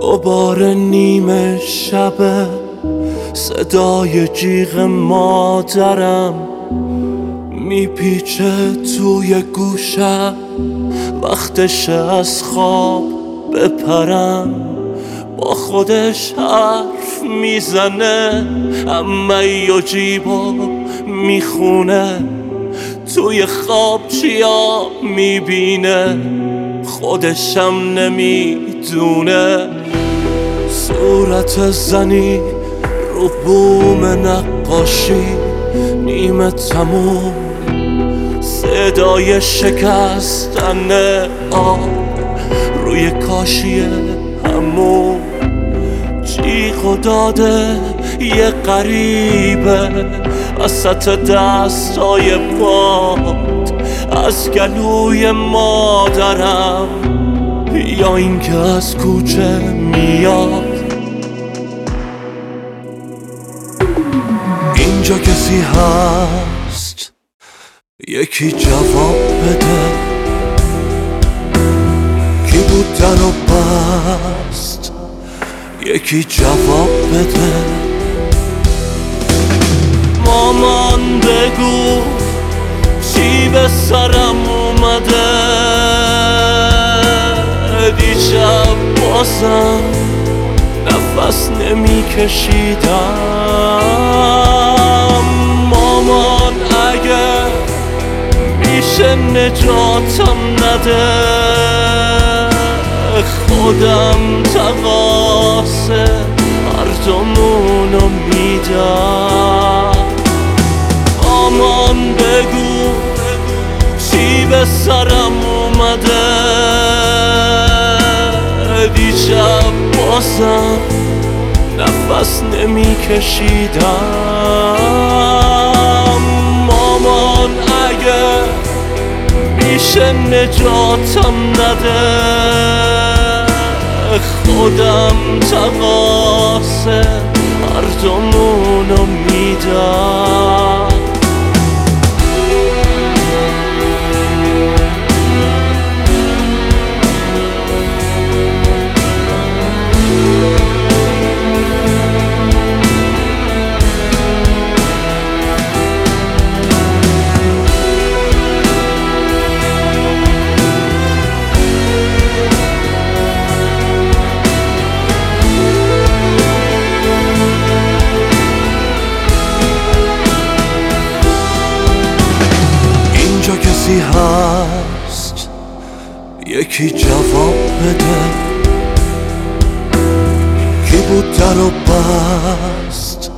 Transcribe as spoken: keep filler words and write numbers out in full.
دوباره نیمه شبه، صدای جیغ مادرم میپیچه توی گوشم. وقتش از خواب بپرم، با خودش حرف میزنه، عمه و جیبا میخونه. توی خواب چیا میبینه خودشم نمیدونه. صورت زنی رو بوم نقاشی نیمه تموم، صدای شکستن آب روی کاشی همون. جیغ و داده یه غریبه وسط دستای باد، از گلوی مادرم یا اینکه از کوچه میاد. اینجا کسی هست یکی جواب بده، کی بود درو بست یکی جواب بده. مامان بگو چی به سرم اومده، دیشب بازم نفس نمی کشیدم. مامان اگه میشه نجاتم نده، خودم تقاصه مردمونو میدم. مامان بگو چی به سرم اومده، دیشب بازم نفس نمی کشیدم. مامان اگه میشه نجاتم نده، خودم تقاصه مردمونو میدم. اینجا کسی هست یکی جواب بده، کی بود درو بست